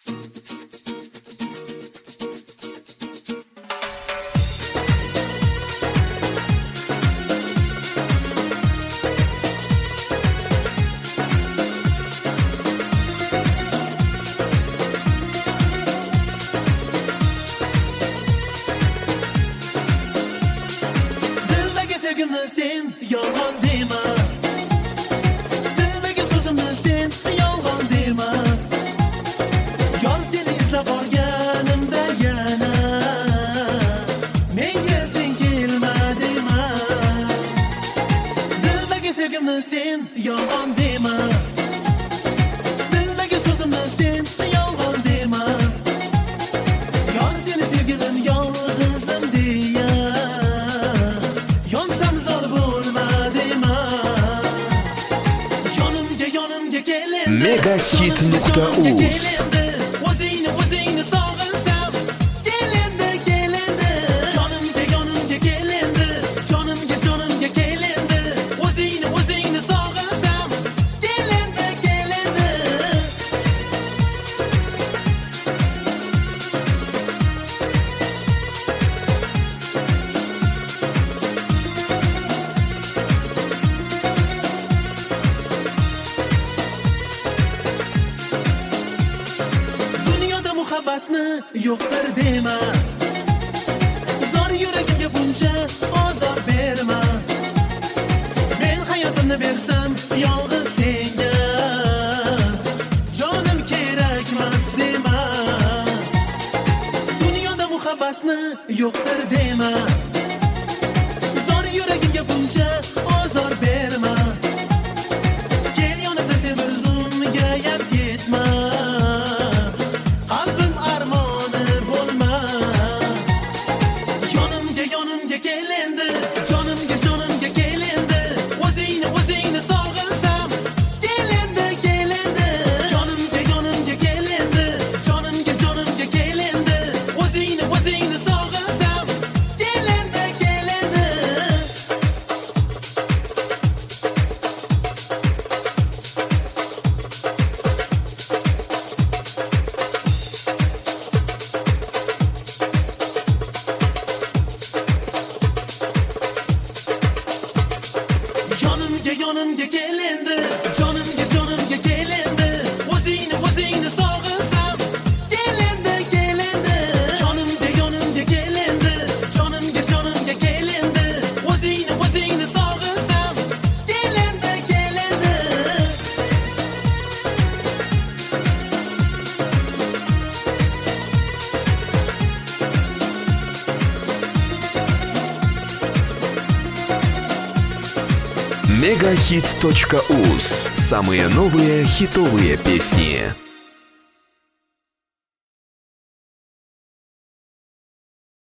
Sevgimni sen yolg'on dema, dildagi so'zimni sen yolg'on dema. Yor seni izlab olganimda yana menga sen kelma dema. Dildagi sevgimni sen yolg'on dema, dildagi so'zimni sen yolg'on dema. Yor seni sevgilim yolg'izim deya Megahit.uz muhabbatni yo'qdir dema, zor yuragimga buncha ozor berma. Men hayotimni bersam yolg'iz senga, jonim kerakmas dema. Dunyoda muhabbatni yo'qdir dema, zor yuragimga buncha ozor berma. Kel yonimda sen bir zumga yab ketma. Yonimga kel endi, jonimga kel endi. O'zingni sog'insam, kel endi. Jonimga kel endi, jonimga kel endi. O'zingni sog'insam, kel endi. Megahit.uz. Самые новые хитовые песни.